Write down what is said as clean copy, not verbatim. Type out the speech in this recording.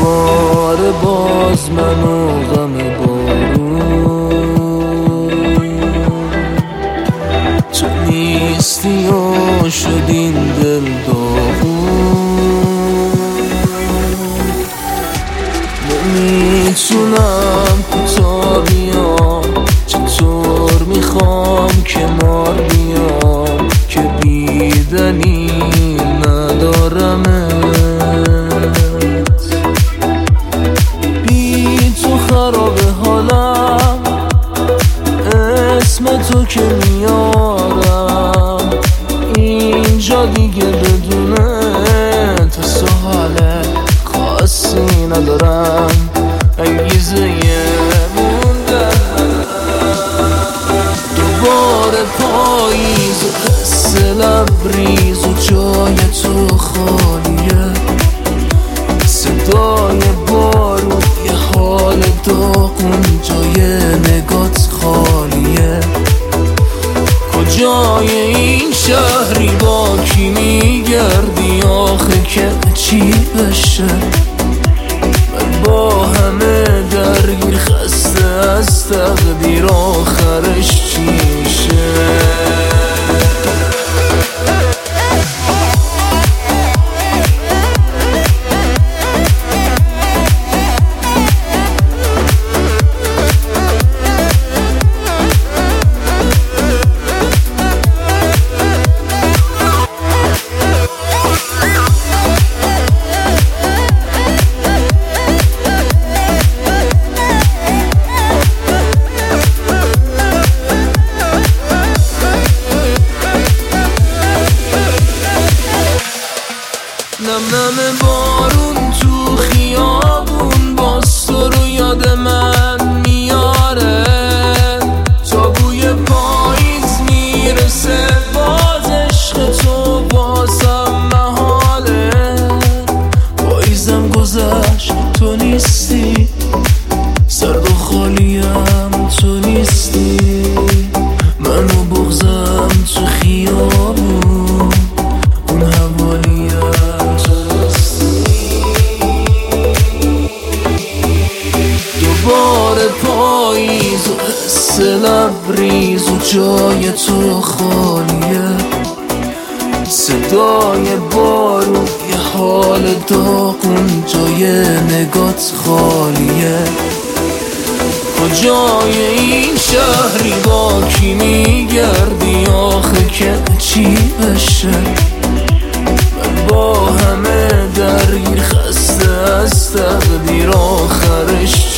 دوباره باز من و غم بارون، تو نیستی و شد این دل داغون. نمیتونم کوتاه بیام، چطور میخوام کنار بیام که بی دلیل ندارمت. بی تو خراب حالم، اسم تو که میارم اینجا دیگه بدون تو سهاله خاصی ندارم، انگیزه موندن دوباره پاییز و حس لبریز و جای تو خالیه، صدای بارون یه حال داغون جای نگات خالیه. کجای این شهری با کی میگردی آخه که چی بشه؟ من با همه درگیر خسته از تقدیر آخرش چی میشه؟ نم نم بارون تو خیابون باز تو رو یاد من میاره، تا بوی پاییز میرسه باز عشق تو بازم محاله. پاییزم گذشت تو نیستی، سرد و خالیم تو نیستی، من و بغضم تو خیابون اون حوالیم. دوباره پاییز و حس لبریز و جای تو خالیه، صدای بارون یه حال داغون جای نگات خالیه. کجای این شهری با کی میگردی آخه که چی بشه؟ من با همه درگیر خسته از تقدیر آخرش